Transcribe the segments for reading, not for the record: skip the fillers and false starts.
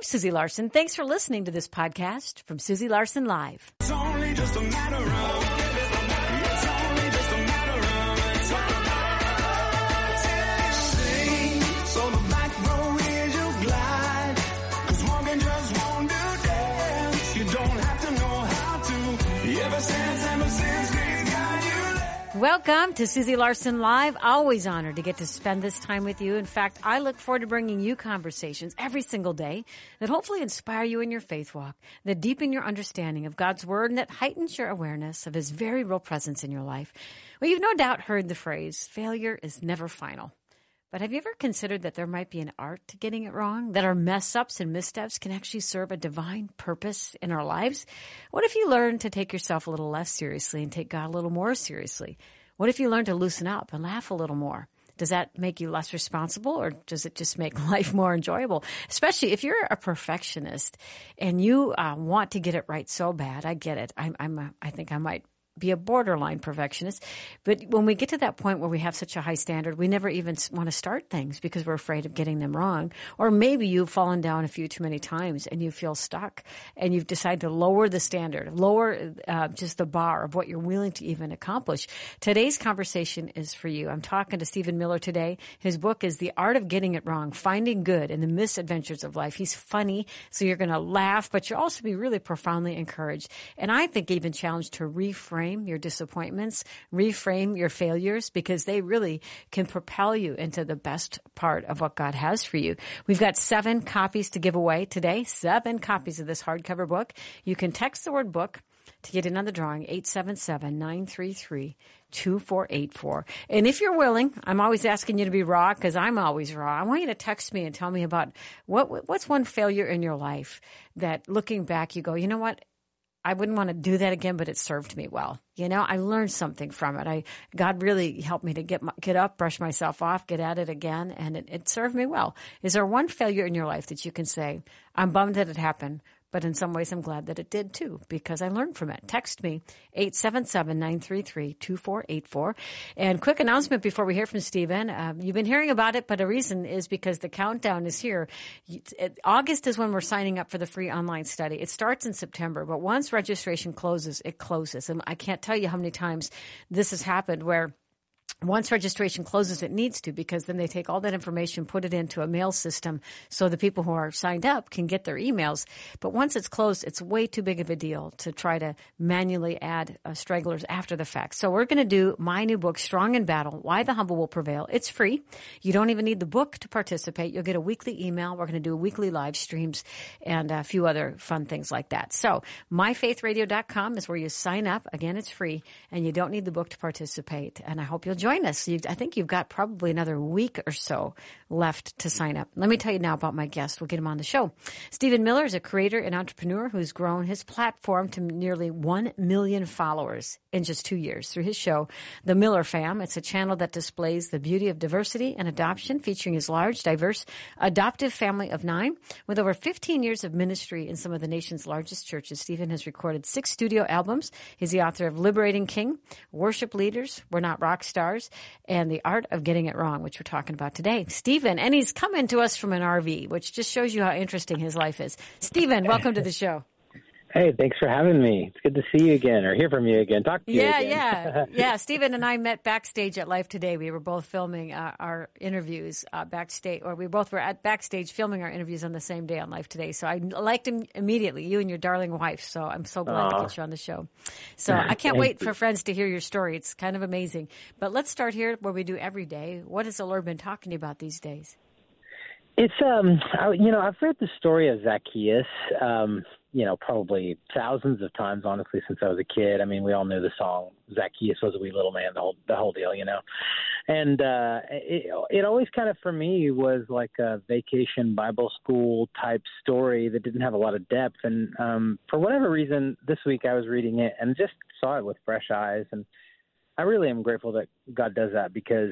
Susie Larson. Thanks for listening to this podcast from Susie Larson Live. It's only just a matter of so the back row is your glide, 'cause walking just won't do dance. You don't have to know how to. Ever since they've got you there. Welcome to Susie Larson Live. Always honored to get to spend this time with you. In fact, I look forward to bringing you conversations every single day that hopefully inspire you in your faith walk, that deepen your understanding of God's Word, and that heightens your awareness of His very real presence in your life. Well, you've no doubt heard the phrase, failure is never final. But have you ever considered that there might be an art to getting it wrong? That our mess-ups and missteps can actually serve a divine purpose in our lives? What if you learn to take yourself a little less seriously and take God a little more seriously? What if you learn to loosen up and laugh a little more? Does that make you less responsible, or does it just make life more enjoyable? Especially if you're a perfectionist and you want to get it right so bad. I get it. I think I might be a borderline perfectionist. But when we get to that point where we have such a high standard, we never even want to start things because we're afraid of getting them wrong. Or maybe you've fallen down a few too many times and you feel stuck and you've decided to lower the standard, lower just the bar of what you're willing to even accomplish. Today's conversation is for you. I'm talking to Stephen Miller today. His book is The Art of Getting It Wrong, Finding Good in the Misadventures of Life. He's funny, so you're going to laugh, but you'll also be really profoundly encouraged. And I think even challenged to reframe your disappointments, reframe your failures, because they really can propel you into the best part of what God has for you. We've got 7 copies to give away today, 7 copies of this hardcover book. You can text the word book to get in on the drawing, 877-933-2484. And if you're willing, I'm always asking you to be raw because I'm always raw. I want you to text me and tell me about what's one failure in your life that looking back you go, you know what? I wouldn't want to do that again, but it served me well. You know, I learned something from it. God really helped me to get up, brush myself off, get at it again, and it served me well. Is there one failure in your life that you can say, I'm bummed that it happened, but in some ways I'm glad that it did too, because I learned from it? Text me, 877-933-2484. And quick announcement before we hear from Stephen. You've been hearing about it, but a reason is because the countdown is here. August is when we're signing up for the free online study. It starts in September, but once registration closes, it closes. And I can't tell you how many times this has happened where once registration closes, it needs to, because then they take all that information, put it into a mail system so the people who are signed up can get their emails. But once it's closed, it's way too big of a deal to try to manually add stragglers after the fact. So we're going to do my new book, Strong in Battle, Why the Humble Will Prevail. It's free. You don't even need the book to participate. You'll get a weekly email. We're going to do weekly live streams and a few other fun things like that. So myfaithradio.com is where you sign up. Again, it's free, and you don't need the book to participate. And I hope you'll join us. I think you've got probably another week or so left to sign up. Let me tell you now about my guest. We'll get him on the show. Stephen Miller is a creator and entrepreneur who's grown his platform to nearly 1 million followers in just 2 years through his show, The Miller Fam. It's a channel that displays the beauty of diversity and adoption, featuring his large, diverse, adoptive family of 9. With over 15 years of ministry in some of the nation's largest churches, Stephen has recorded 6 studio albums. He's the author of Liberating King, Worship Leaders, We're Not Rock Stars, and The Art of Getting It Wrong, which we're talking about today. Stephen, and he's coming to us from an RV, which just shows you how interesting his life is. Stephen, welcome to the show. Hey, thanks for having me. It's good to see you again, or hear from you again, talk to you again. Yeah. Stephen and I met backstage at Life Today. We were both filming our interviews backstage, or we both were at backstage filming our interviews on the same day on Life Today. So I liked him immediately, you and your darling wife. So I'm so glad to get you on the show. So I can't wait for friends to hear your story. It's kind of amazing. But let's start here where we do every day. What has the Lord been talking to you about these days? It's, I've heard the story of Zacchaeus, probably thousands of times, honestly, since I was a kid. I mean, we all knew the song, Zacchaeus was a wee little man, the whole deal, And it always kind of, for me, was like a vacation Bible school type story that didn't have a lot of depth. And for whatever reason, this week I was reading it and just saw it with fresh eyes. And I really am grateful that God does that, because,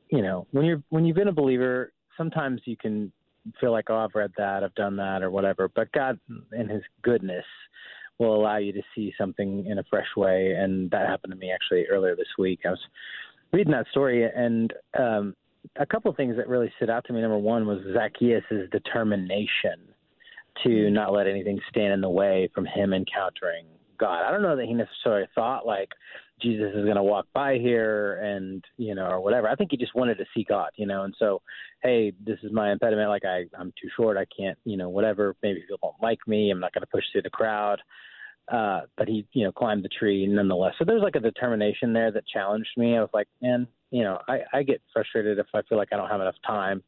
when you've been a believer, sometimes you can feel like, oh, I've read that, I've done that, or whatever. But God, in His goodness, will allow you to see something in a fresh way. And that happened to me actually earlier this week. I was reading that story, and a couple of things that really stood out to me. Number one was Zacchaeus' determination to not let anything stand in the way from him encountering God. I don't know that he necessarily thought like Jesus is going to walk by here and, or whatever. I think he just wanted to see God, and so, hey, this is my impediment. Like I'm too short. I can't, whatever. Maybe people don't like me. I'm not going to push through the crowd. But he, climbed the tree nonetheless. So there's like a determination there that challenged me. I was like, man, I get frustrated if I feel like I don't have enough time,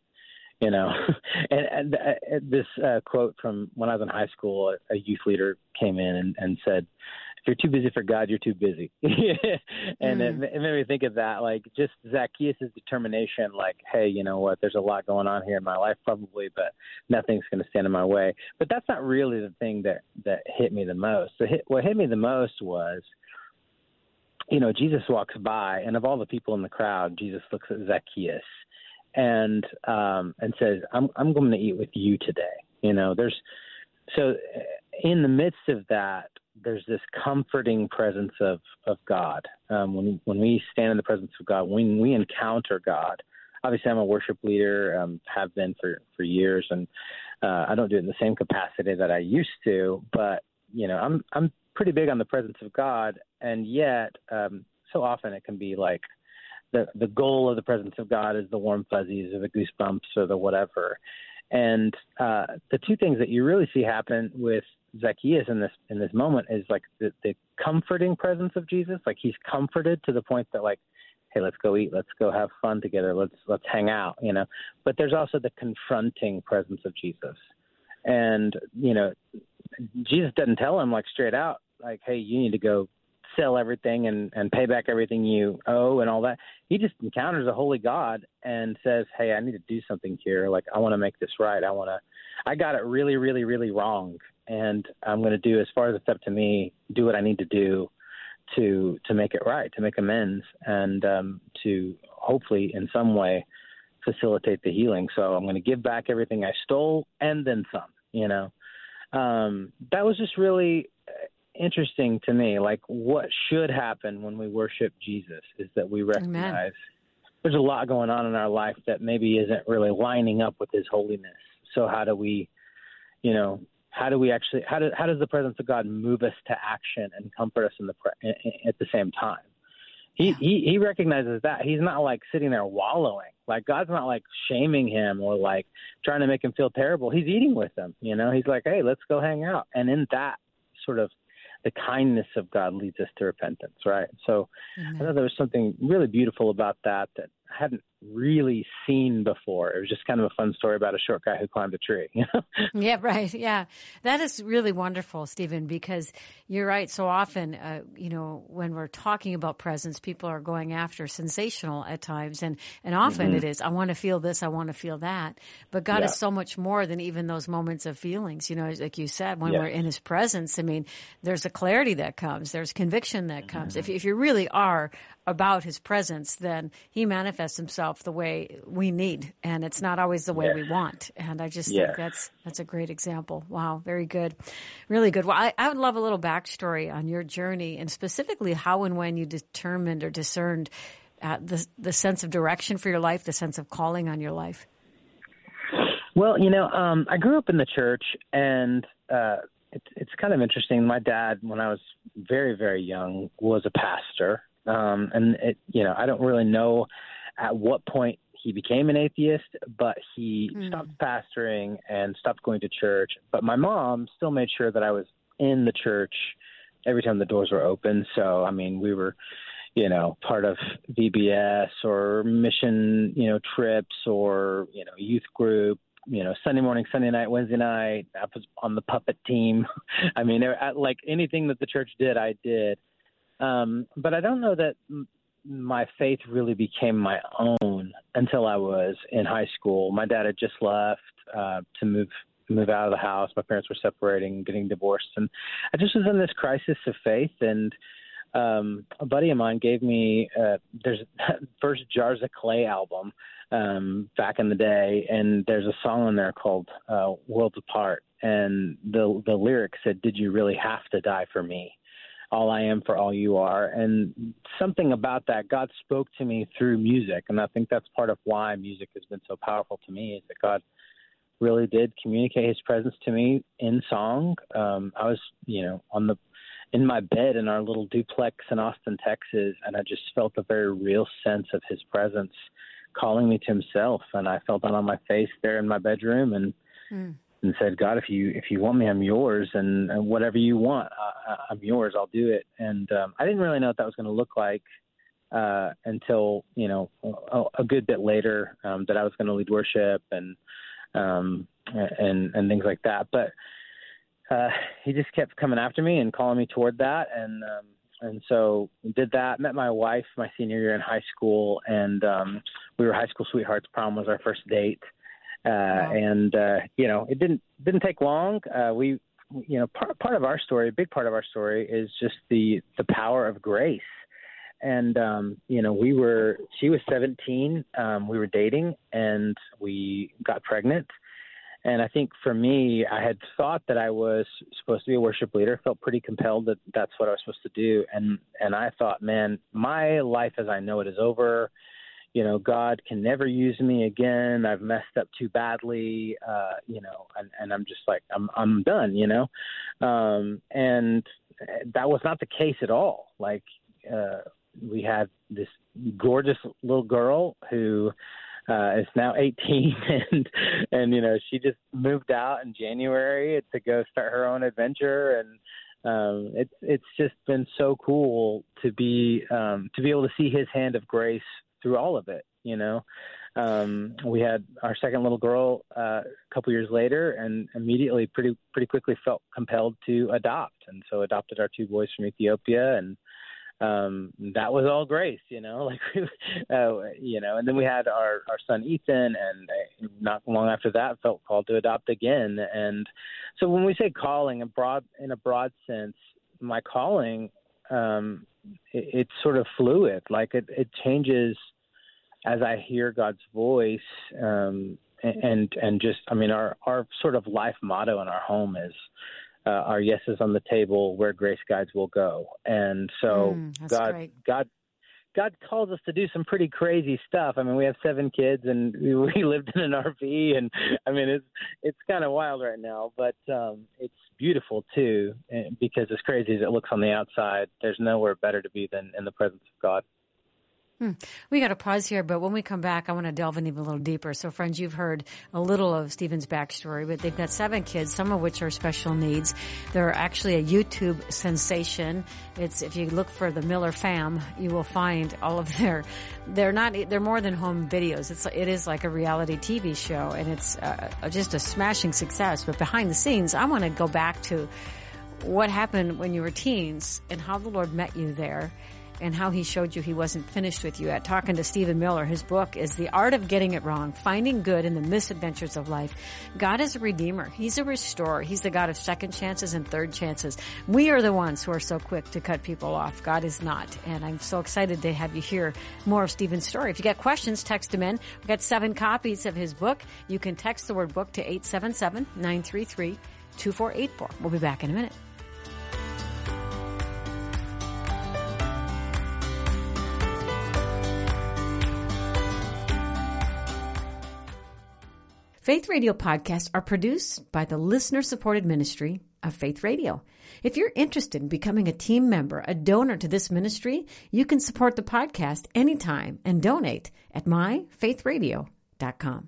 and this quote from when I was in high school, a youth leader came in and said, if you're too busy for God, you're too busy. And it made me think of that, like just Zacchaeus' determination, like, hey, you know what, there's a lot going on here in my life probably, but nothing's going to stand in my way. But that's not really the thing that hit me the most. What hit me the most was, Jesus walks by, and of all the people in the crowd, Jesus looks at Zacchaeus and says, I'm going to eat with you today. So in the midst of that, there's this comforting presence of God. When we stand in the presence of God, when we encounter God, obviously I'm a worship leader, have been for years, and I don't do it in the same capacity that I used to, but I'm pretty big on the presence of God, and yet so often it can be like the goal of the presence of God is the warm fuzzies or the goosebumps or the whatever. And the two things that you really see happen with Zacchaeus in this moment is like the comforting presence of Jesus. Like he's comforted to the point that like, hey, let's go eat, let's go have fun together, let's hang out, But there's also the confronting presence of Jesus. And, Jesus doesn't tell him like straight out, like, hey, you need to go sell everything and pay back everything you owe and all that. He just encounters a holy God and says, hey, I need to do something here. Like, I want to make this right. I got it really, really, really wrong. And I'm going to do, as far as it's up to me, do what I need to do to make it right, to make amends, and to hopefully in some way facilitate the healing. So I'm going to give back everything I stole and then some, that was just really interesting to me. Like what should happen when we worship Jesus is that we recognize there's a lot going on in our life that maybe isn't really lining up with his holiness. So how do we actually, how does the presence of God move us to action and comfort us at the same time? He recognizes that. He's not like sitting there wallowing. Like God's not like shaming him or like trying to make him feel terrible. He's eating with them. He's like, hey, let's go hang out. And in that sort of the kindness of God leads us to repentance, right? So I thought there was something really beautiful about that I hadn't really seen before. It was just kind of a fun story about a short guy who climbed a tree. Yeah, right. Yeah. That is really wonderful, Stephen, because you're right. So often, when we're talking about presence, people are going after sensational at times. And often it is, I want to feel this, I want to feel that. But God is so much more than even those moments of feelings. Like you said, when we're in his presence, I mean, there's a clarity that comes, there's conviction that comes. If you really are about his presence, then he manifests himself the way we need, and it's not always the way we want. And I just think that's a great example. Wow, very good, really good. Well, I would love a little backstory on your journey, and specifically how and when you determined or discerned the sense of direction for your life, the sense of calling on your life. Well, I grew up in the church, and it's kind of interesting. My dad, when I was very, very young, was a pastor. And I don't really know at what point he became an atheist, but he stopped pastoring and stopped going to church. But my mom still made sure that I was in the church every time the doors were open. So, I mean, we were, part of VBS or mission, trips or, youth group, Sunday morning, Sunday night, Wednesday night. I was on the puppet team. I mean, like anything that the church did, I did. But I don't know that my faith really became my own until I was in high school. My dad had just left to move out of the house. My parents were separating, getting divorced, and I just was in this crisis of faith. And a buddy of mine gave me there's first Jars of Clay album back in the day, and there's a song on there called "Worlds Apart," and the lyrics said, "Did you really have to die for me? All I am for all you are." And something about that, God spoke to me through music. And I think that's part of why music has been so powerful to me, is that God really did communicate his presence to me in song. I was, in my bed in our little duplex in Austin, Texas, and I just felt a very real sense of his presence calling me to himself. And I fell down on my face there in my bedroom and said, God, if you want me, I'm yours, and whatever you want, I'm yours. I'll do it. And I didn't really know what that was going to look like until a good bit later, that I was going to lead worship and things like that. But he just kept coming after me and calling me toward that, and so did that. Met my wife my senior year in high school, and we were high school sweethearts. Prom was our first date. And it didn't take long. Part of our story, a big part of our story, is just the power of grace. And she was 17, we were dating, and we got pregnant. And I think for me, I had thought that I was supposed to be a worship leader, felt pretty compelled that that's what I was supposed to do. And I thought, man, my life as I know it is over. God can never use me again. I've messed up too badly, and I'm just like, I'm done, and that was not the case at all. Like, we had this gorgeous little girl who is now 18, and she just moved out in January to go start her own adventure, and it's just been so cool to be able to see his hand of grace through all of it. We had our second little girl a couple years later, and immediately pretty quickly felt compelled to adopt, and so adopted our two boys from Ethiopia, and that was all grace, and then we had our son Ethan, and not long after that felt called to adopt again. And so when we say calling in a broad sense, my calling, it's sort of fluid. Like it changes as I hear God's voice, and just, our sort of life motto in our home is, our yes is on the table, where grace guides will go. And so God calls us to do some pretty crazy stuff. We have 7 kids, and we lived in an RV, and it's kind of wild right now, but it's beautiful too, because as crazy as it looks on the outside, there's nowhere better to be than in the presence of God. We got to pause here, but when we come back, I want to delve in even a little deeper. So, friends, you've heard a little of Stephen's backstory, but they've got 7 kids, some of which are special needs. They're actually a YouTube sensation. If you look for the Miller fam, you will find all of they're more than home videos. It is like a reality TV show, and it's just a smashing success. But behind the scenes, I want to go back to what happened when you were teens and how the Lord met you there, and how he showed you he wasn't finished with you. At talking to Stephen Miller, his book is The Art of Getting It Wrong, Finding Good in the Misadventures of Life. God is a redeemer. He's a restorer. He's the God of second chances and third chances. We are the ones who are so quick to cut people off. God is not. And I'm so excited to have you hear more of Stephen's story. If you got questions, text him in. We've got 7 copies of his book. You can text the word book to 877-933-2484. We'll be back in a minute. Faith Radio podcasts are produced by the listener-supported ministry of Faith Radio. If you're interested in becoming a team member, a donor to this ministry, you can support the podcast anytime and donate at myfaithradio.com.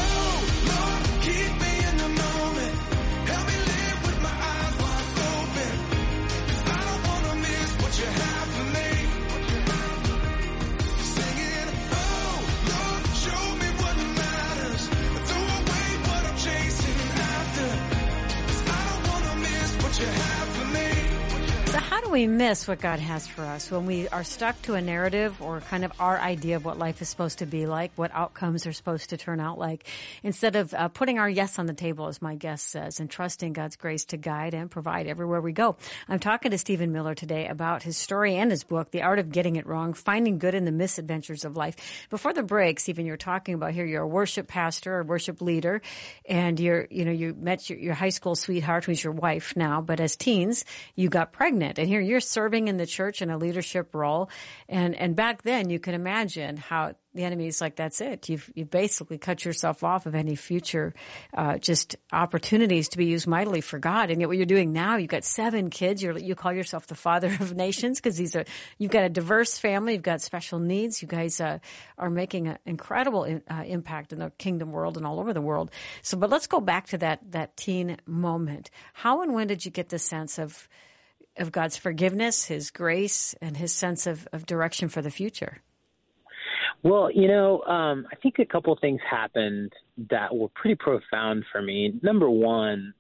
We miss what God has for us when we are stuck to a narrative or kind of our idea of what life is supposed to be like, what outcomes are supposed to turn out like, instead of putting our yes on the table, as my guest says, and trusting God's grace to guide and provide everywhere we go. I'm talking to Stephen Miller today about his story and his book, The Art of Getting It Wrong, Finding Good in the Misadventures of Life. Before the break, Stephen, you're talking about here, you're a worship pastor, a worship leader, and you met your high school sweetheart, who's your wife now, but as teens, you got pregnant, and here you're serving in the church in a leadership role. And back then you can imagine how the enemy's like, that's it. You've basically cut yourself off of any future, just opportunities to be used mightily for God. And yet what you're doing now, you've got 7 kids. You call yourself the father of nations because you've got a diverse family. You've got special needs. You guys are making an incredible impact in the kingdom world and all over the world. So, but let's go back to that teen moment. How and when did you get the sense of God's forgiveness, His grace, and His sense of direction for the future? Well, I think a couple of things happened that were pretty profound for me. Number one,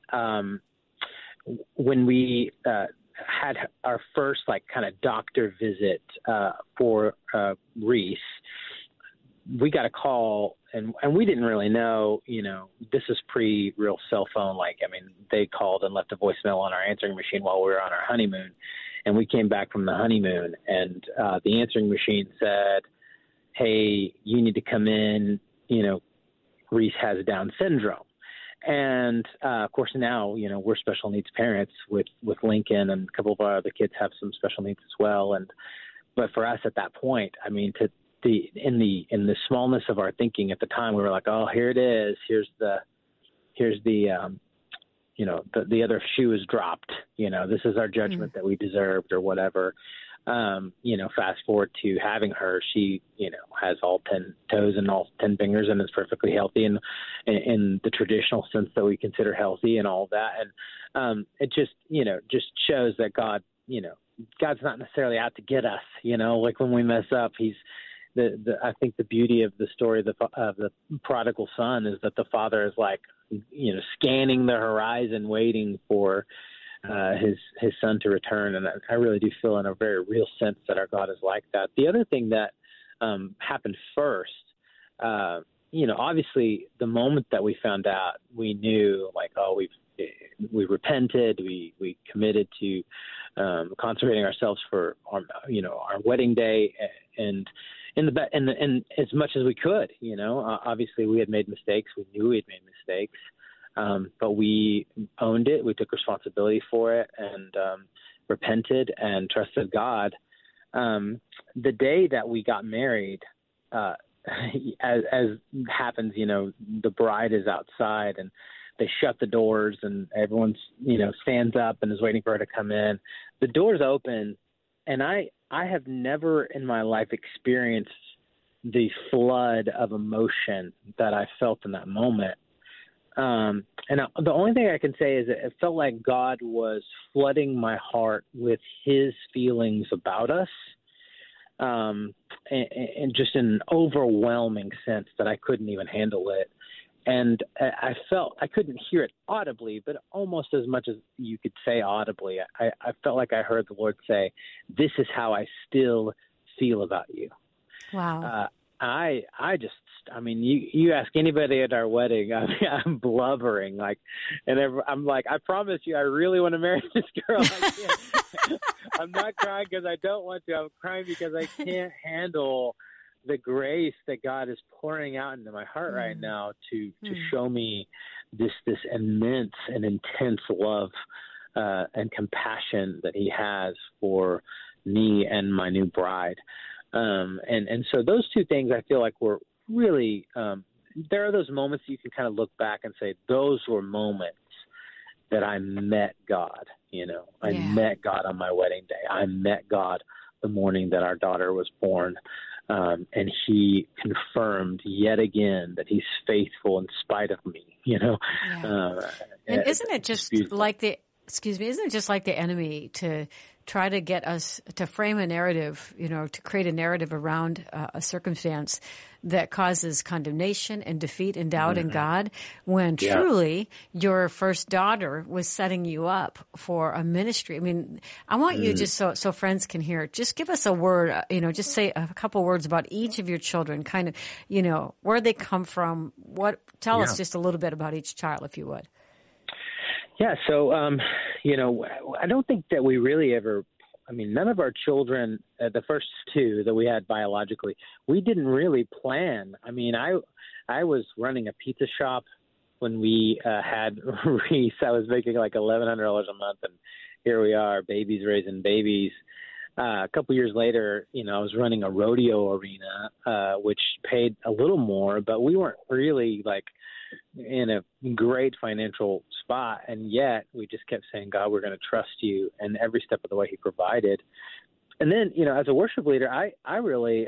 when we had our first kind of doctor visit for Reese, we got a call, and we didn't really know, this is pre-real cell phone. They called and left a voicemail on our answering machine while we were on our honeymoon, and we came back from the honeymoon, and the answering machine said, hey, you need to come in, Reese has Down syndrome. And, of course, now, we're special needs parents with Lincoln, and a couple of our other kids have some special needs as well. But for us at that point, in the smallness of our thinking at the time, we were like, oh, here it is. Here's the other shoe is dropped. This is our judgment that we deserved or whatever. Fast forward to having her, she, has all 10 toes and all 10 fingers and is perfectly healthy and in the traditional sense that we consider healthy and all that. And it just shows that God, God's not necessarily out to get us, when we mess up. He's I think the beauty of the story of the prodigal son is that the father is scanning the horizon, waiting for his son to return. And I really do feel in a very real sense that our God is like that. The other thing that happened first, obviously the moment that we found out, we knew we repented, we committed to consecrating ourselves for our wedding day and as much as we could, obviously we had made mistakes. We knew we had made mistakes. But we owned it. We took responsibility for it and repented and trusted God. The day that we got married, as happens, the bride is outside and they shut the doors and everyone's, stands up and is waiting for her to come in. The doors open, and I have never in my life experienced the flood of emotion that I felt in that moment. And the only thing I can say is that it felt like God was flooding my heart with His feelings about us, and just in an overwhelming sense that I couldn't even handle it. And I felt I couldn't hear it audibly, but almost as much as you could say audibly. I felt like I heard the Lord say, "This is how I still feel about you." Wow. You ask anybody at our wedding, I'm blubbering, I'm like, I promise you, I really want to marry this girl. I can't. I'm not crying because I don't want to. I'm crying because I can't handle the grace that God is pouring out into my heart right now to show me this immense and intense love and compassion that He has for me and my new bride. And so those two things I feel like were really there are those moments you can kind of look back and say those were moments that I met God. I met God on my wedding day. I met God the morning that our daughter was born. And He confirmed yet again that He's faithful in spite of me, and isn't it just like the enemy to try to get us to frame a narrative, to create a narrative around a circumstance that causes condemnation and defeat and doubt in God, when truly your first daughter was setting you up for a ministry. I want you just so friends can hear, just give us a word, just say a couple words about each of your children, kind of, where they come from. Tell us just a little bit about each child, if you would. Yeah. So, I don't think that we really ever, none of our children, the first two that we had biologically, we didn't really plan. I was running a pizza shop when we had Reese. I was making like $1,100 a month, and here we are, babies raising babies. a couple years later, I was running a rodeo arena, which paid a little more, but we weren't really like in a great financial spot. And yet we just kept saying, God, we're going to trust you. And every step of the way he provided. And then, as a worship leader, I really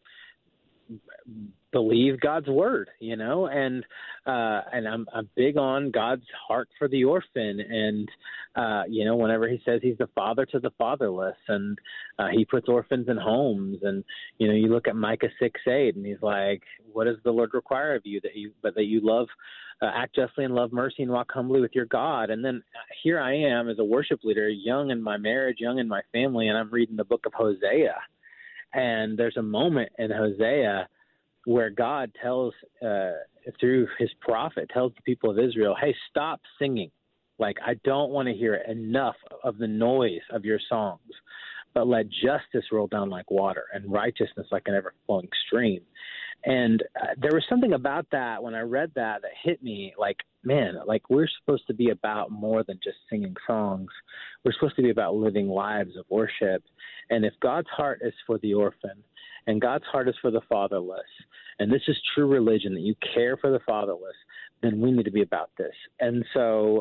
believe God's word, and I'm big on God's heart for the orphan. And, whenever he says he's the father to the fatherless, and he puts orphans in homes, and, you look at Micah 6:8, and he's like, what does the Lord require of you? That you love, act justly and love mercy and walk humbly with your God. And then here I am as a worship leader, young in my marriage, young in my family, and I'm reading the book of Hosea. And there's a moment in Hosea where God tells, through his prophet, tells the people of Israel, hey, stop singing. Like, I don't want to hear enough of the noise of your songs, but let justice roll down like water and righteousness like an ever-flowing stream. And there was something about that when I read that hit me like, man, like we're supposed to be about more than just singing songs. We're supposed to be about living lives of worship. And if God's heart is for the orphan and God's heart is for the fatherless, and this is true religion, that you care for the fatherless, then we need to be about this. And so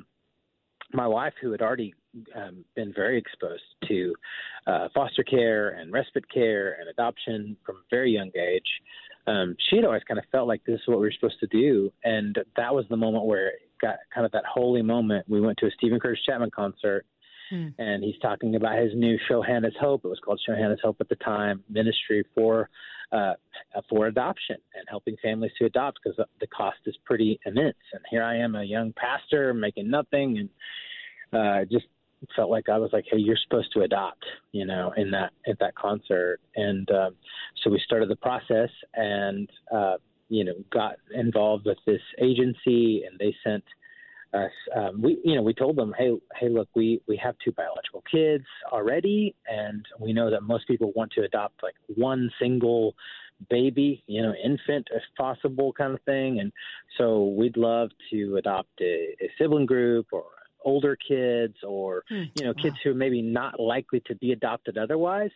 my wife, who had already been very exposed to foster care and respite care and adoption from a very young age, she had always kind of felt like this is what we were supposed to do. And that was the moment where it got kind of that holy moment. We went to a Stephen Curtis Chapman concert, and he's talking about his new Show Hannah's Hope. It was called Show Hannah's Hope at the time, ministry for adoption and helping families to adopt, because the cost is pretty immense. And here I am, a young pastor making nothing, and just felt like I was like, hey, you're supposed to adopt, at that concert. And so we started the process and, got involved with this agency, and they sent us, we told them, hey, look, we have 2 biological kids already, and we know that most people want to adopt like one single baby, infant if possible, kind of thing. And so we'd love to adopt a sibling group or older kids or, kids who are maybe not likely to be adopted otherwise.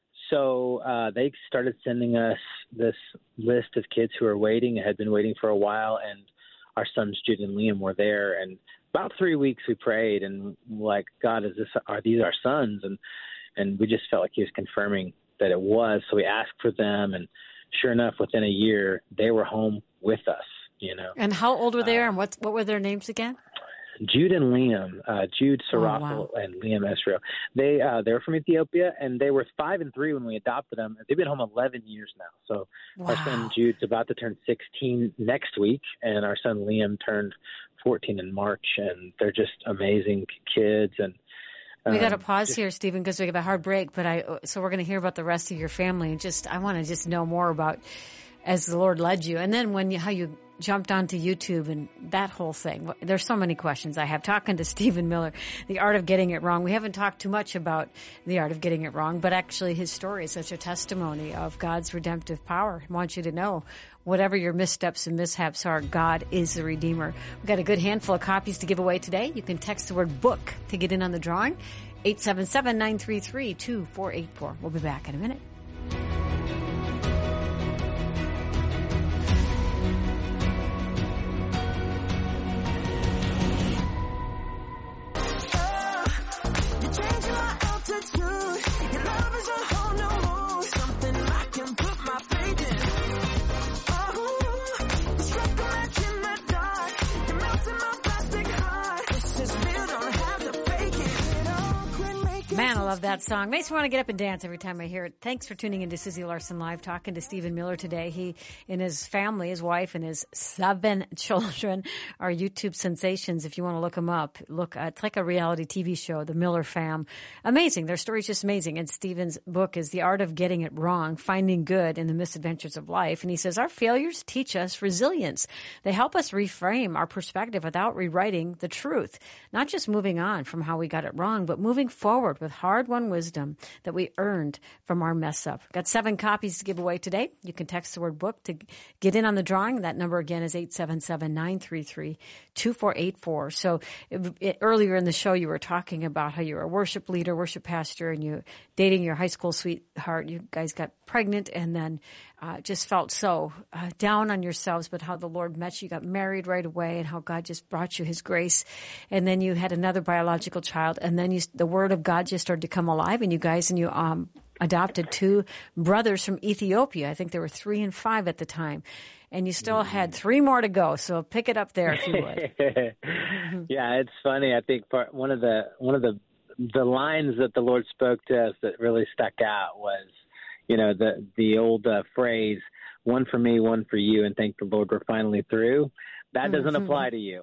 So they started sending us this list of kids who are waiting and had been waiting for a while. And our sons, Jude and Liam, were there. And about 3 weeks we prayed and like, God, are these our sons? And we just felt like he was confirming that it was. So we asked for them. And sure enough, within a year, they were home with us, And how old were they, and what were their names again? Jude and Liam, Jude Sarafa and Liam Esrael. They were from Ethiopia, and they were 5 and 3 when we adopted them. They've been home 11 years now. So our son Jude's about to turn 16 next week, and our son Liam turned 14 in March, and they're just amazing kids. And we got to pause here, Stephen, because we have a hard break. But so we're going to hear about the rest of your family. I want to just know more about as the Lord led you, and then how you jumped onto YouTube and that whole thing. There's so many questions I have. Talking to Stephen Miller, The Art of Getting It Wrong. We haven't talked too much about The Art of Getting It Wrong, but actually his story is such a testimony of God's redemptive power. I want you to know, whatever your missteps and mishaps are, God is the Redeemer. We've got a good handful of copies to give away today. You can text the word book to get in on the drawing. 877-933-2484. We'll be back in a minute. Man, I love that song. Makes me want to get up and dance every time I hear it. Thanks for tuning in to Susie Larson Live, talking to Stephen Miller today. He and his family, his wife and his 7 children are YouTube sensations. If you want to look them up, it's like a reality TV show, The Miller Fam. Amazing. Their story's just amazing. And Stephen's book is The Art of Getting It Wrong, Finding Good in the Misadventures of Life. And he says, our failures teach us resilience. They help us reframe our perspective without rewriting the truth. Not just moving on from how we got it wrong, but moving forward with hard hard-won wisdom that we earned from our mess-up. Got 7 copies to give away today. You can text the word book to get in on the drawing. That number again is 877-933-2484. So earlier in the show, you were talking about how you were a worship leader, worship pastor, and you dating your high school sweetheart. You guys got pregnant and then just felt so down on yourselves, but how the Lord met you. You got married right away and how God just brought you his grace. And then you had another biological child, and then the word of God just started to come alive, and you adopted 2 brothers from Ethiopia. I think there were 3 and 5 at the time. And you still had 3 more to go. So pick it up there if you would. Yeah, it's funny. I think one of the lines that the Lord spoke to us that really stuck out was, the old phrase, one for me, one for you, and thank the Lord we're finally through. That doesn't apply to you.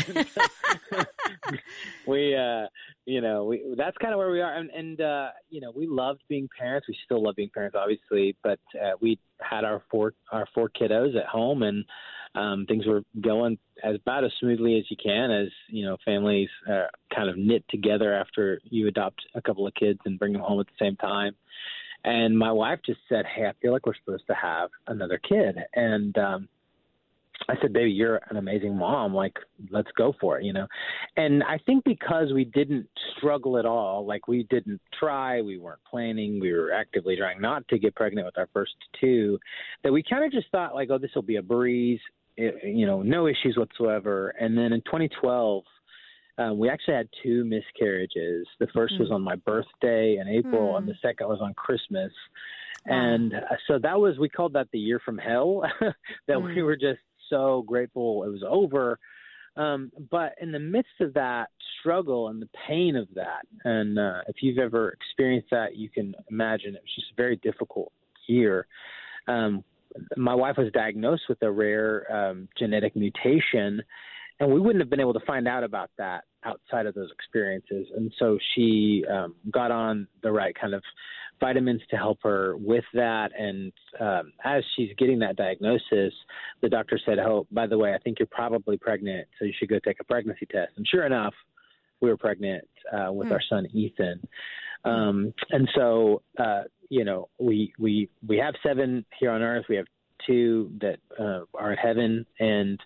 That's kind of where we are. And we loved being parents. We still love being parents, obviously, but we had our four kiddos at home, and things were going about as smoothly as you can, as, families kind of knit together after you adopt a couple of kids and bring them home at the same time. And my wife just said, hey, I feel like we're supposed to have another kid. And I said, baby, you're an amazing mom. Like, let's go for it, And I think because we didn't struggle at all, like we didn't try, we weren't planning, we were actively trying not to get pregnant with our first 2, that we kind of just thought like, oh, this will be a breeze, no issues whatsoever. And then in 2012, we actually had 2 miscarriages. The first was on my birthday in April, and the second was on Christmas. And so we called that the year from hell, that we were just so grateful it was over. But in the midst of that struggle and the pain of that, and if you've ever experienced that, you can imagine it was just a very difficult year. My wife was diagnosed with a rare genetic mutation, and we wouldn't have been able to find out about that outside of those experiences. And so she got on the right kind of vitamins to help her with that. And as she's getting that diagnosis, the doctor said, oh, by the way, I think you're probably pregnant, so you should go take a pregnancy test. And sure enough, we were pregnant with our son, Ethan. And so, we have 7 here on earth. We have 2 that are in heaven. And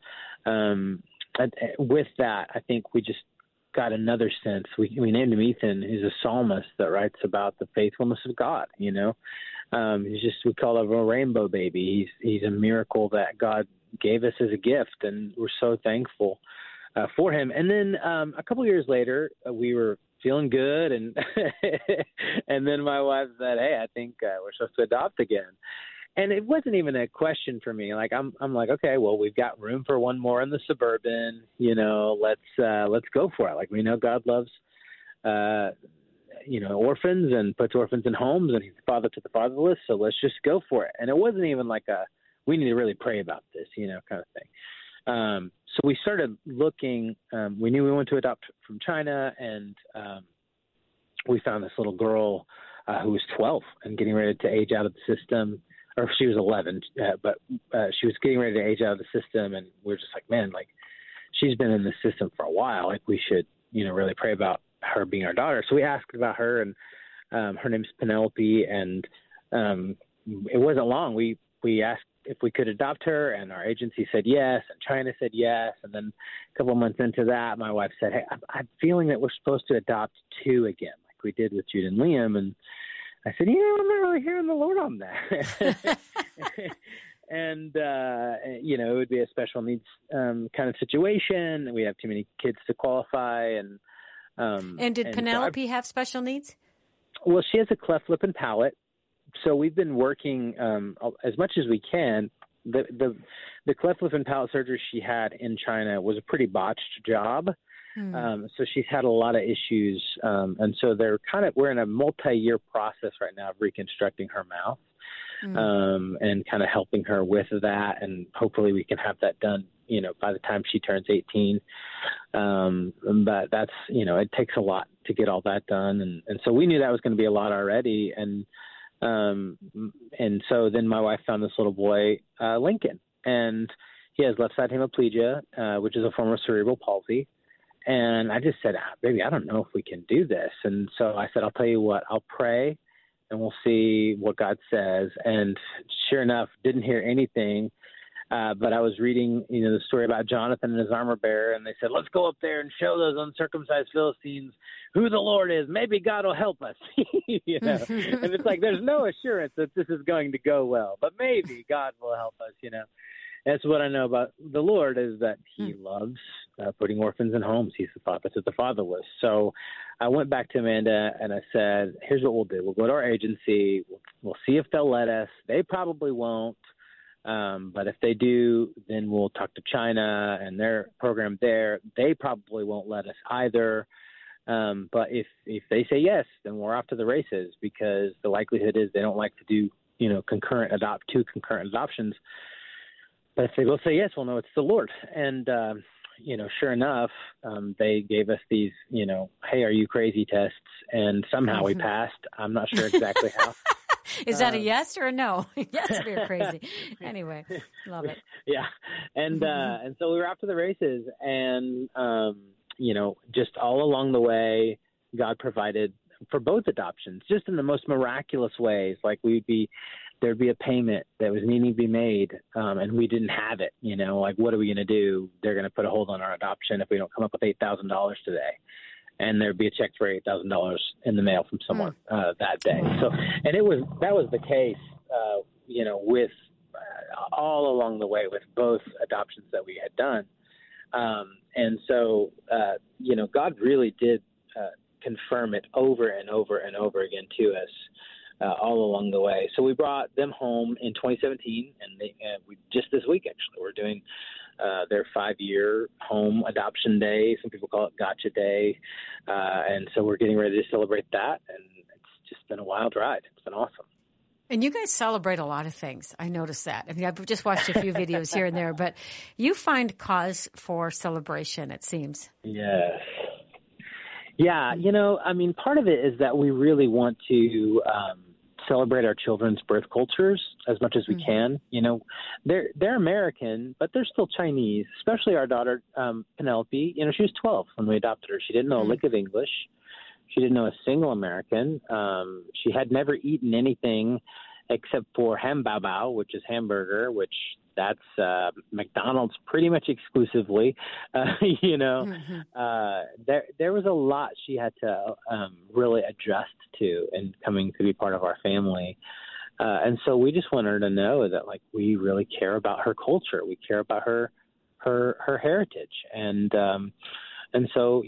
with that, I think we just got another sense. We named him Ethan. He's a psalmist that writes about the faithfulness of God. We call him a rainbow baby. He's a miracle that God gave us as a gift, and we're so thankful for him. And then a couple years later, we were feeling good, and and then my wife said, "Hey, I think we're supposed to adopt again." And it wasn't even a question for me. Like I'm like, okay, well, we've got room for one more in the Suburban. Let's go for it. Like, we know God loves, orphans and puts orphans in homes, and He's the father to the fatherless. So let's just go for it. And it wasn't even like we need to really pray about this, kind of thing. So we started looking. We knew we wanted to adopt from China, and we found this little girl who was 12 and getting ready to age out of the system. Or she was 11, but she was getting ready to age out of the system, and we were just like, man, like, she's been in the system for a while. Like, we should, really pray about her being our daughter. So we asked about her, and her name's Penelope, and it wasn't long. We asked if we could adopt her, and our agency said yes, and China said yes. And then a couple of months into that, my wife said, hey, I'm feeling that we're supposed to adopt 2 again, like we did with Jude and Liam. And I said, I'm not really hearing the Lord on that. And, it would be a special needs kind of situation. We have too many kids to qualify. And did Penelope have special needs? Well, she has a cleft lip and palate. So we've been working as much as we can. The cleft lip and palate surgery she had in China was a pretty botched job. So she's had a lot of issues. And so we're in a multi-year process right now of reconstructing her mouth and kind of helping her with that. And hopefully we can have that done, by the time she turns 18. But that's, it takes a lot to get all that done. And so we knew that was going to be a lot already. And so then my wife found this little boy, Lincoln, and he has left side hemiplegia, which is a form of cerebral palsy. And I just said, baby, I don't know if we can do this. And so I said, I'll tell you what, I'll pray and we'll see what God says. And sure enough, didn't hear anything. But I was reading, the story about Jonathan and his armor bearer, and they said, let's go up there and show those uncircumcised Philistines who the Lord is. Maybe God will help us. And it's like there's no assurance that this is going to go well, but maybe God will help us, That's what I know about the Lord, is that he loves putting orphans in homes. He's the father to the fatherless. So I went back to Amanda and I said, here's what we'll do. We'll go to our agency. We'll see if they'll let us. They probably won't. But if they do, then we'll talk to China and their program there. They probably won't let us either. But if they say yes, then we're off to the races, because the likelihood is they don't like to do, two concurrent adoptions. But if they will say yes, we'll know it's the Lord. And, sure enough, they gave us these, hey, are you crazy tests? And somehow we passed. I'm not sure exactly how. Is that a yes or a no? Yes, we're crazy. Anyway, love it. Yeah. And so we were off to the races, and, just all along the way, God provided for both adoptions, just in the most miraculous ways. Like there'd be a payment that was needing to be made, and we didn't have it, like, what are we going to do? They're going to put a hold on our adoption if we don't come up with $8,000 today. And there'd be a check for $8,000 in the mail from someone that day. So, and that was the case, with all along the way with both adoptions that we had done. And so, God really did confirm it over and over and over again to us all along the way. So we brought them home in 2017, and we just this week, actually, we're doing their 5-year home adoption day. Some people call it Gotcha Day. And so we're getting ready to celebrate that. And it's just been a wild ride. It's been awesome. And you guys celebrate a lot of things. I noticed that. I mean, I've just watched a few videos here and there, but you find cause for celebration, it seems. Yes. Yeah. Part of it is that we really want to celebrate our children's birth cultures as much as we can. They're American, but they're still Chinese, especially our daughter, Penelope. She was 12 when we adopted her. She didn't know a lick of English. She didn't know a single American. She had never eaten anything except for hambao, which is hamburger, which that's McDonald's pretty much exclusively. There was a lot she had to really adjust to in coming to be part of our family. And so we just want her to know that, like, we really care about her culture. We care about her heritage. And so,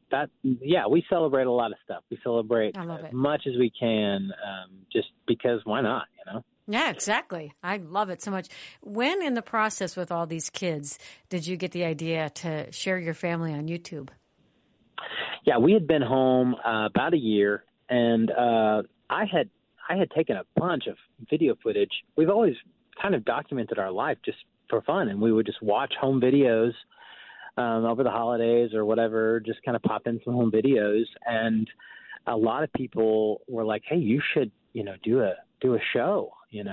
we celebrate a lot of stuff. We celebrate as much as we can, just because why not, Yeah, exactly. I love it so much. When in the process with all these kids did you get the idea to share your family on YouTube? Yeah, we had been home about a year, and I had taken a bunch of video footage. We've always kind of documented our life just for fun, and we would just watch home videos over the holidays or whatever, just kind of pop in some home videos. And a lot of people were like, hey, you should, do a show,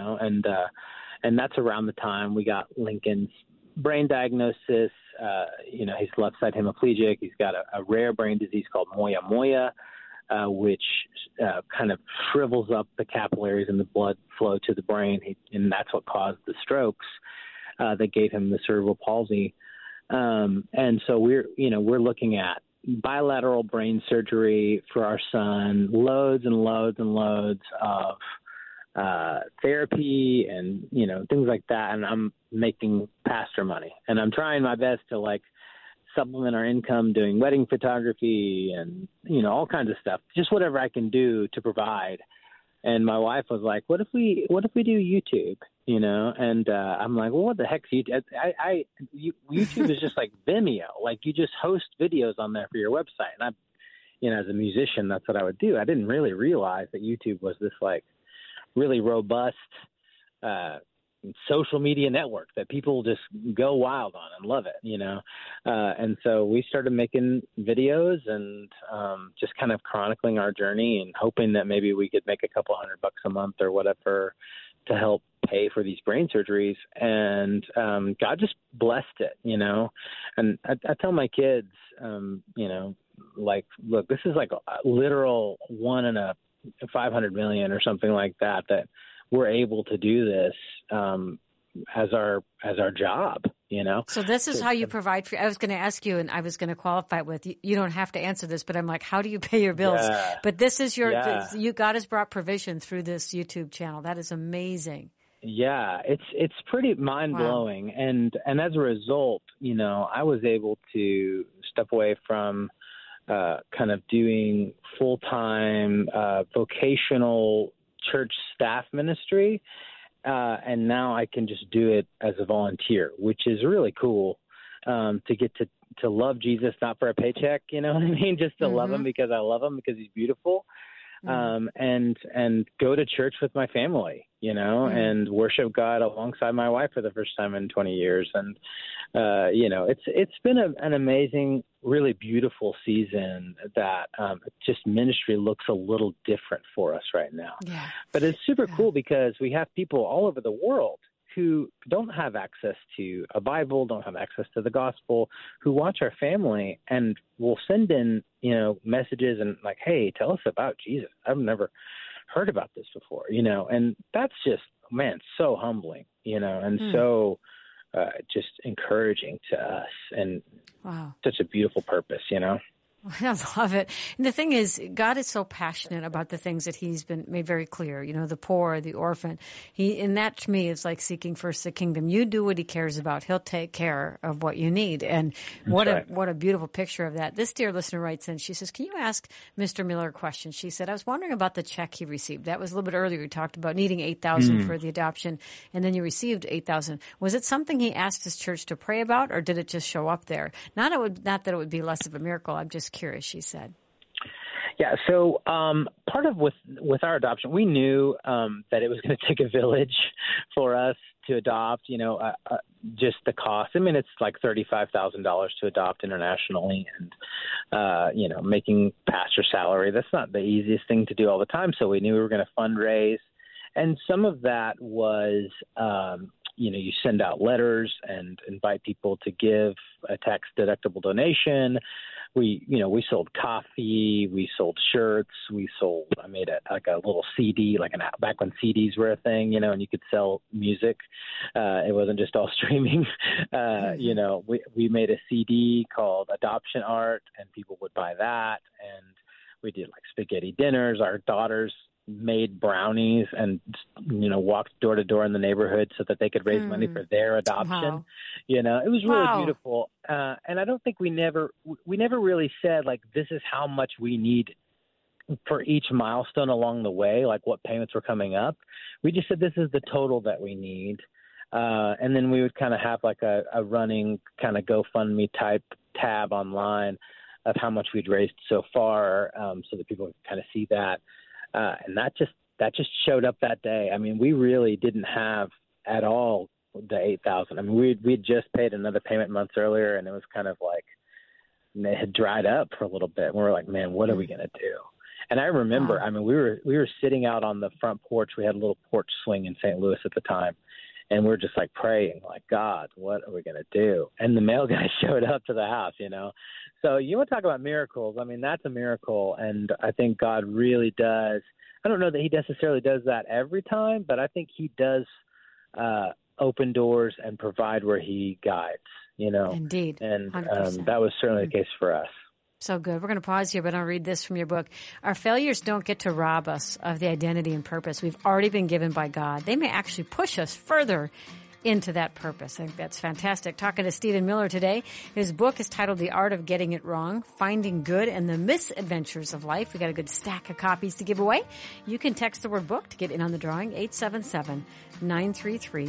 and that's around the time we got Lincoln's brain diagnosis. He's left side hemiplegic. He's got a rare brain disease called moya moya, which kind of shrivels up the capillaries and the blood flow to the brain. And that's what caused the strokes that gave him the cerebral palsy. And so we're looking at bilateral brain surgery for our son, loads and loads and loads of therapy and, things like that. And I'm making pastor money, and I'm trying my best to supplement our income doing wedding photography and, all kinds of stuff, just whatever I can do to provide. And my wife was like, what if we do YouTube, And I'm like, well, what the heck's YouTube? YouTube is just like Vimeo. Like, you just host videos on there for your website. And as a musician, that's what I would do. I didn't really realize that YouTube was this really robust social media network that people just go wild on and love it, and so we started making videos and just kind of chronicling our journey and hoping that maybe we could make a couple $100 a month or whatever to help pay for these brain surgeries. And God just blessed it, And I tell my kids, like, look, this is like a literal 1 in a 500 million or something like that we're able to do this as our job, So this is how you provide for. I was going to ask you, and I was going to qualify it with you don't have to answer this, but I'm like, how do you pay your bills? Yeah. But this is God has brought provision through this YouTube channel. That is amazing. Yeah, it's pretty mind blowing, and as a result, I was able to step away from kind of doing full time vocational church staff ministry. And now I can just do it as a volunteer, which is really cool, to get to love Jesus, not for a paycheck, you know what I mean? Just to love him because I love him, because he's beautiful, and go to church with my family, and worship God alongside my wife for the first time in 20 years. And, it's been an amazing, really beautiful season that just ministry looks a little different for us right now. Yeah. But it's super cool because we have people all over the world who don't have access to a Bible, don't have access to the gospel, who watch our family and will send in, messages and like, hey, tell us about Jesus. I've never heard about this before, and that's just, man, so humbling, and so just encouraging to us, and such a beautiful purpose, I love it. And the thing is, God is so passionate about the things that he's been made very clear, the poor, the orphan. And that to me is like seeking first the kingdom. You do what he cares about. He'll take care of what you need. And what a beautiful picture of that. This dear listener writes in, she says, can you ask Mr. Miller a question? She said, I was wondering about the check he received. That was a little bit earlier. We talked about needing $8,000 for the adoption, and then you received $8,000. Was it something he asked his church to pray about, or did it just show up there? Not that it would be less of a miracle. I'm just curious, she said. Yeah, so part of with our adoption, we knew that it was going to take a village for us to adopt, just the cost. I mean, it's like $35,000 to adopt internationally, and, making pastor salary, that's not the easiest thing to do all the time. So we knew we were going to fundraise. And some of that was, you send out letters and invite people to give a tax-deductible donation. We sold coffee, we sold shirts, I made a little CD, back when CDs were a thing, and you could sell music. It wasn't just all streaming. We made a CD called Adoption Art, and people would buy that. And we did like spaghetti dinners. Our daughters made brownies and, walked door to door in the neighborhood so that they could raise money for their adoption. Wow. It was really beautiful. And I don't think we never really said, like, this is how much we need for each milestone along the way, like what payments were coming up. We just said, this is the total that we need. And then we would kind of have like a running kind of GoFundMe type tab online of how much we'd raised so far, so that people could kind of see that. And that just showed up that day. I mean, we really didn't have at all the $8,000. I mean, we'd just paid another payment months earlier, and it was kind of like it had dried up for a little bit. And we were like, man, what are we going to do? And I remember, I mean, we were sitting out on the front porch. We had a little porch swing in St. Louis at the time. And we were just like praying, like, God, what are we going to do? And the mail guy showed up to the house, So you want to talk about miracles. I mean, that's a miracle. And I think God really does. I don't know that he necessarily does that every time, but I think he does open doors and provide where he guides, Indeed. And that was certainly the case for us. So good. We're going to pause here, but I'll read this from your book. Our failures don't get to rob us of the identity and purpose we've already been given by God. They may actually push us further into that purpose. I think that's fantastic. Talking to Stephen Miller today. His book is titled The Art of Getting It Wrong, Finding Good and the Misadventures of Life. We got a good stack of copies to give away. You can text the word book to get in on the drawing, 877-933-2484.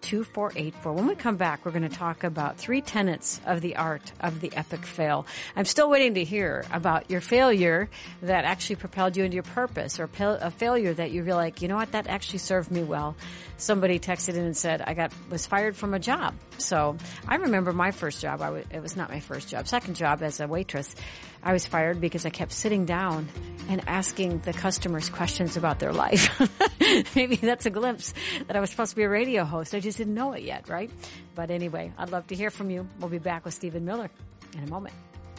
When we come back, we're going to talk about 3 tenets of the art of the epic fail. I'm still waiting to hear about your failure that actually propelled you into your purpose, or a failure that you feel like, you know what, that actually served me well. Somebody texted in and said, I was fired from a job. So I remember my first job. It was not my first job. Second job as a waitress. I was fired because I kept sitting down and asking the customers questions about their life. Maybe that's a glimpse that I was supposed to be a radio host. I just didn't know it yet, right? But anyway, I'd love to hear from you. We'll be back with Stephen Miller in a moment.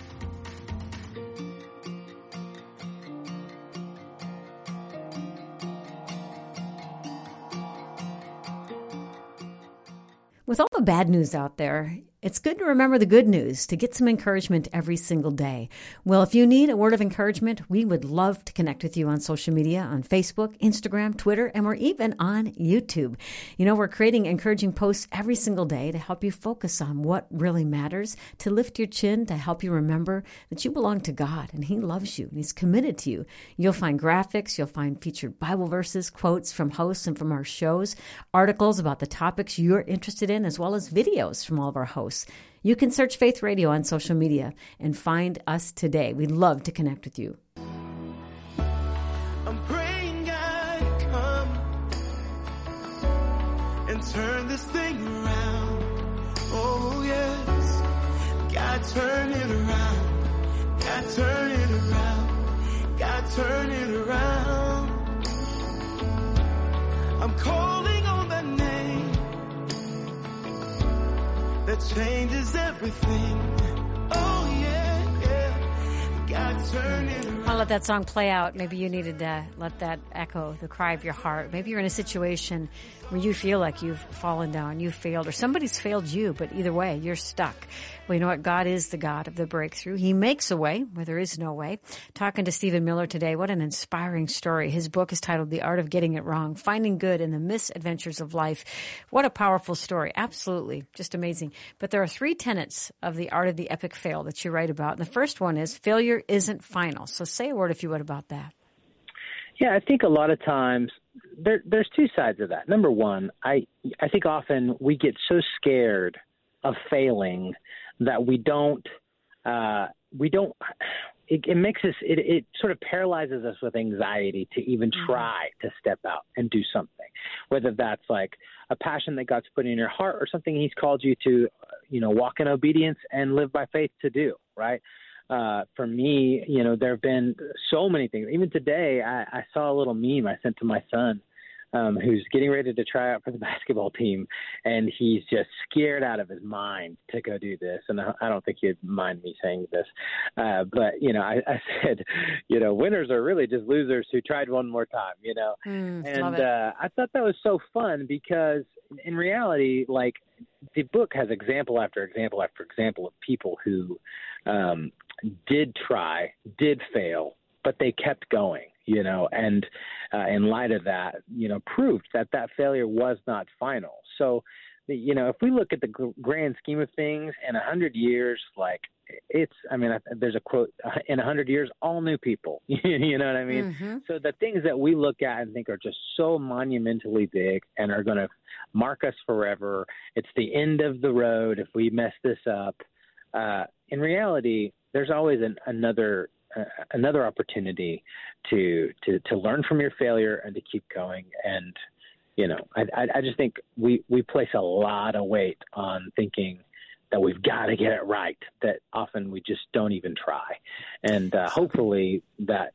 With all the bad news out there, it's good to remember the good news, to get some encouragement every single day. Well, if you need a word of encouragement, we would love to connect with you on social media, on Facebook, Instagram, Twitter, and we're even on YouTube. You know, we're creating encouraging posts every single day to help you focus on what really matters, to lift your chin, to help you remember that you belong to God and He loves you and He's committed to you. You'll find graphics, you'll find featured Bible verses, quotes from hosts and from our shows, articles about the topics you're interested in, as well as videos from all of our hosts. You can search Faith Radio on social media and find us today. We'd love to connect with you. I'm praying God come and turn this thing around. Oh yes, God turn it around. God turn it around. God turn it around. I'm calling on the name that changes everything. Oh yeah, yeah. God turn it around. I'll let that song play out. Maybe you needed to let that echo the cry of your heart. Maybe you're in a situation where you feel like you've fallen down, you've failed, or somebody's failed you, but either way, you're stuck. Well, you know what? God is the God of the breakthrough. He makes a way where there is no way. Talking to Stephen Miller today, what an inspiring story. His book is titled The Art of Getting It Wrong, Finding Good in the Misadventures of Life. What a powerful story. Absolutely. Just amazing. But there are 3 tenets of the art of the epic fail that you write about. And the first one is failure isn't final. So say a word, if you would, about that. Yeah, I think a lot of times there's 2 sides of that. Number one, I think often we get so scared of failing that we don't it makes us it sort of paralyzes us with anxiety to even try to step out and do something, whether that's like a passion that God's put in your heart or something He's called you to, walk in obedience and live by faith to do, right? For me, there have been so many things. Even today, I saw a little meme I sent to my son, who's getting ready to try out for the basketball team, and he's just scared out of his mind to go do this. And I don't think he'd mind me saying this, but I said, winners are really just losers who tried one more time, and I thought that was so fun because in reality, like the book has example after example after example of people who did try, did fail, but they kept going, and in light of that, proved that failure was not final. So, if we look at the grand scheme of things, in 100 years, there's a quote, in 100 years, all new people, you know what I mean? Mm-hmm. So the things that we look at and think are just so monumentally big and are going to mark us forever, it's the end of the road if we mess this up. In reality, there's always another opportunity to learn from your failure and to keep going. And, I just think we place a lot of weight on thinking that we've got to get it right, that often we just don't even try. And hopefully that,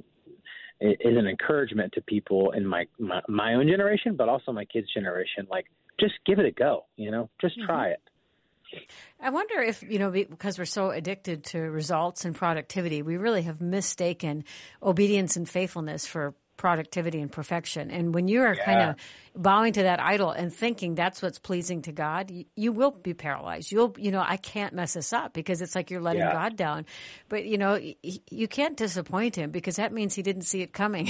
it is an encouragement to people in my own generation, but also my kids' generation. Like, just give it a go, just try it. I wonder if, because we're so addicted to results and productivity, we really have mistaken obedience and faithfulness for productivity and perfection. And when you are kind of bowing to that idol and thinking that's what's pleasing to God, you will be paralyzed. I can't mess this up, because it's like you're letting God down. But, you can't disappoint Him, because that means He didn't see it coming.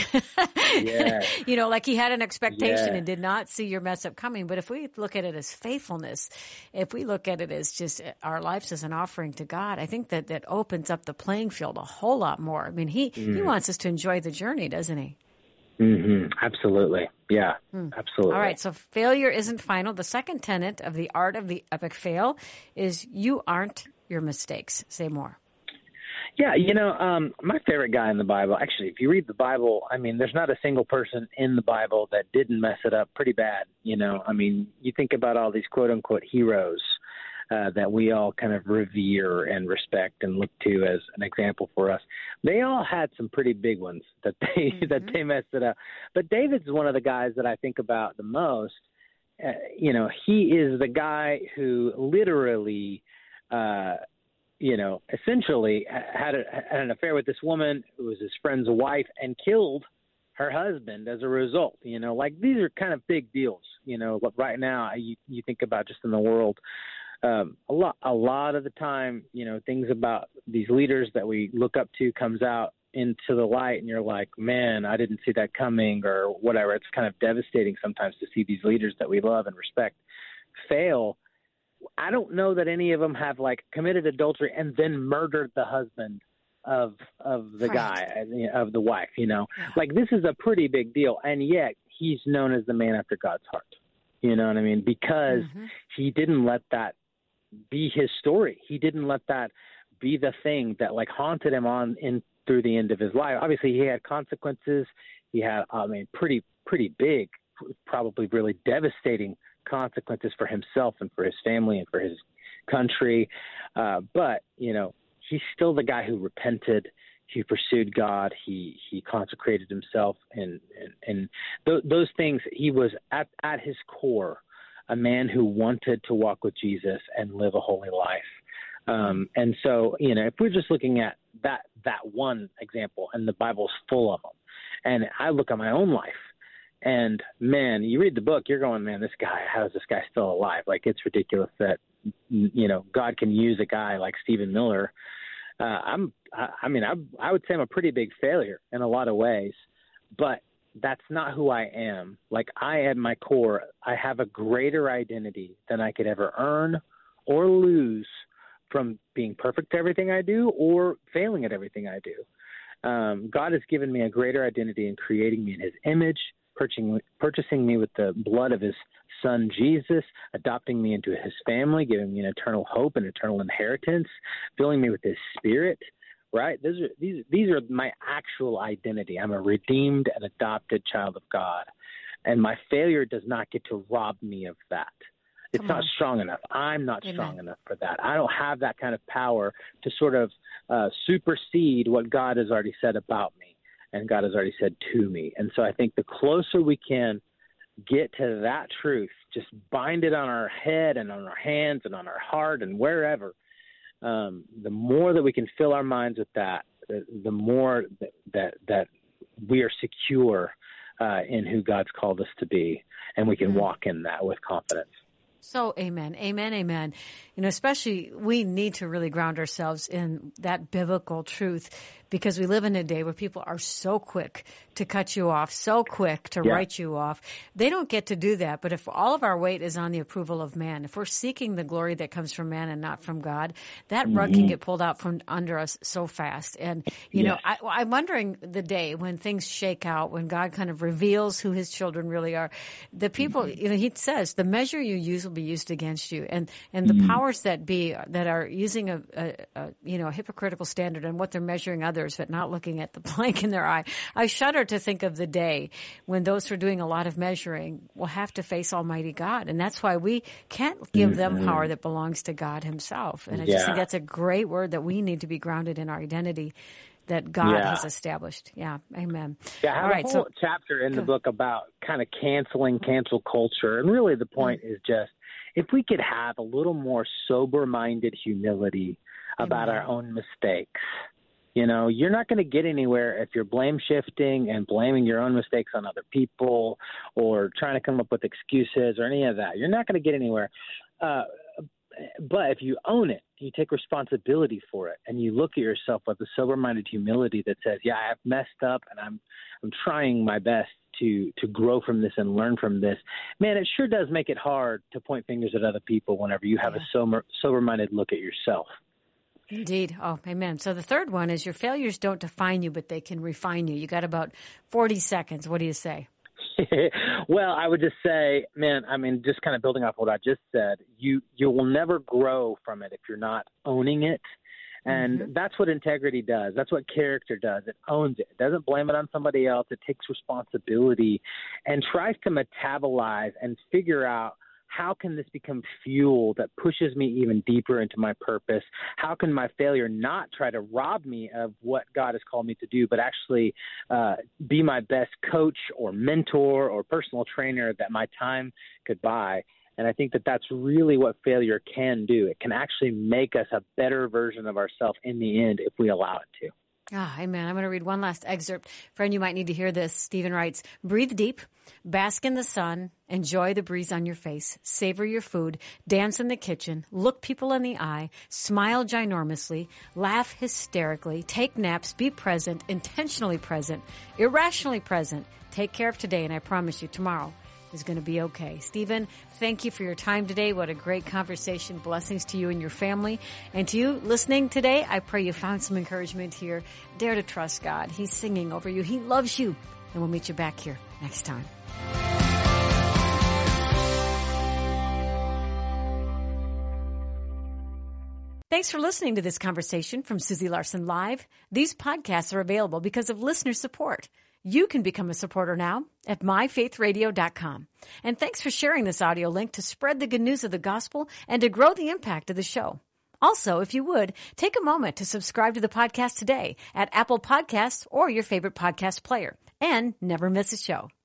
Like He had an expectation and did not see your mess up coming. But if we look at it as faithfulness, if we look at it as just our lives as an offering to God, I think that opens up the playing field a whole lot more. I mean, He wants us to enjoy the journey, doesn't He? Mm-hmm. Absolutely. Yeah, absolutely. All right. So failure isn't final. The second tenet of the art of the epic fail is you aren't your mistakes. Say more. Yeah. My favorite guy in the Bible, actually, if you read the Bible, there's not a single person in the Bible that didn't mess it up pretty bad. You think about all these quote unquote heroes. that we all kind of revere and respect and look to as an example for us. They all had some pretty big ones that they messed it up. But David's one of the guys that I think about the most. He is the guy who literally, essentially had an affair with this woman who was his friend's wife and killed her husband as a result. These are kind of big deals. Right now you think about just in the world, a lot of the time, things about these leaders that we look up to comes out into the light, and you're like, man, I didn't see that coming, or whatever. It's kind of devastating sometimes to see these leaders that we love and respect fail. I don't know that any of them have committed adultery and then murdered the husband of the guy, of the wife. This is a pretty big deal, and yet he's known as the man after God's heart. You know what I mean? Because he didn't let that be his story. He didn't let that be the thing that haunted him through the end of his life. Obviously, he had consequences. He had, pretty big, probably really devastating consequences for himself and for his family and for his country. But he's still the guy who repented. He pursued God. He consecrated himself, and those things. He was at his core a man who wanted to walk with Jesus and live a holy life. And so, if we're just looking at that one example, and the Bible's full of them, and I look at my own life, and man, you read the book, you're going, man, how is this guy still alive? It's ridiculous that, God can use a guy like Stephen Miller. I would say I'm a pretty big failure in a lot of ways, but that's not who I am. I, at my core, I have a greater identity than I could ever earn or lose from being perfect at everything I do or failing at everything I do. God has given me a greater identity in creating me in his image, purchasing me with the blood of his son, Jesus, adopting me into his family, giving me an eternal hope and eternal inheritance, filling me with his spirit, right? These are my actual identity. I'm a redeemed and adopted child of God, and my failure does not get to rob me of that. It's not strong enough. I'm not strong enough for that. I don't have that kind of power to sort of supersede what God has already said about me and God has already said to me. And so I think the closer we can get to that truth, just bind it on our head and on our hands and on our heart and wherever, the more that we can fill our minds with that, the more that we are secure in who God's called us to be, and we can walk in that with confidence. So amen, amen, amen. Especially we need to really ground ourselves in that biblical truth, because we live in a day where people are so quick to cut you off, so quick to write you off. They don't get to do that. But if all of our weight is on the approval of man, if we're seeking the glory that comes from man and not from God, that rug can get pulled out from under us so fast. And, I'm wondering the day when things shake out, when God kind of reveals who his children really are. The people, he says, the measure you use will be used against you. And the powers that be that are using a hypocritical standard and what they're measuring others, but not looking at the plank in their eye. I shudder to think of the day when those who are doing a lot of measuring will have to face Almighty God. And that's why we can't give them power that belongs to God himself. And I just think that's a great word, that we need to be grounded in our identity that God has established. Yeah. Amen. Yeah, I have a whole chapter in the book about kind of cancel culture. And really the point is just, if we could have a little more sober-minded humility about our own mistakes. You're not going to get anywhere if you're blame shifting and blaming your own mistakes on other people or trying to come up with excuses or any of that. You're not going to get anywhere. But if you own it, you take responsibility for it, and you look at yourself with a sober-minded humility that says, yeah, I've messed up and I'm trying my best to grow from this and learn from this. Man, it sure does make it hard to point fingers at other people whenever you have a sober-minded look at yourself. Indeed. Oh, amen. So the third one is, your failures don't define you, but they can refine you. You got about 40 seconds. What do you say? Well, I would just say, man, just kind of building off what I just said, you will never grow from it if you're not owning it. And that's what integrity does. That's what character does. It owns it. It doesn't blame it on somebody else. It takes responsibility and tries to metabolize and figure out how can this become fuel that pushes me even deeper into my purpose? How can my failure not try to rob me of what God has called me to do, but actually be my best coach or mentor or personal trainer that my time could buy? And I think that that's really what failure can do. It can actually make us a better version of ourselves in the end if we allow it to. Amen. I'm going to read one last excerpt. Friend, you might need to hear this. Stephen writes, breathe deep, bask in the sun, enjoy the breeze on your face, savor your food, dance in the kitchen, look people in the eye, smile ginormously, laugh hysterically, take naps, be present, intentionally present, irrationally present. Take care of today, and I promise you tomorrow is going to be okay. Stephen, thank you for your time today. What a great conversation. Blessings to you and your family. And to you listening today, I pray you found some encouragement here. Dare to trust God. He's singing over you. He loves you. And we'll meet you back here next time. Thanks for listening to this conversation from Susie Larson Live. These podcasts are available because of listener support. You can become a supporter now at myfaithradio.com. And thanks for sharing this audio link to spread the good news of the gospel and to grow the impact of the show. Also, if you would, take a moment to subscribe to the podcast today at Apple Podcasts or your favorite podcast player. And never miss a show.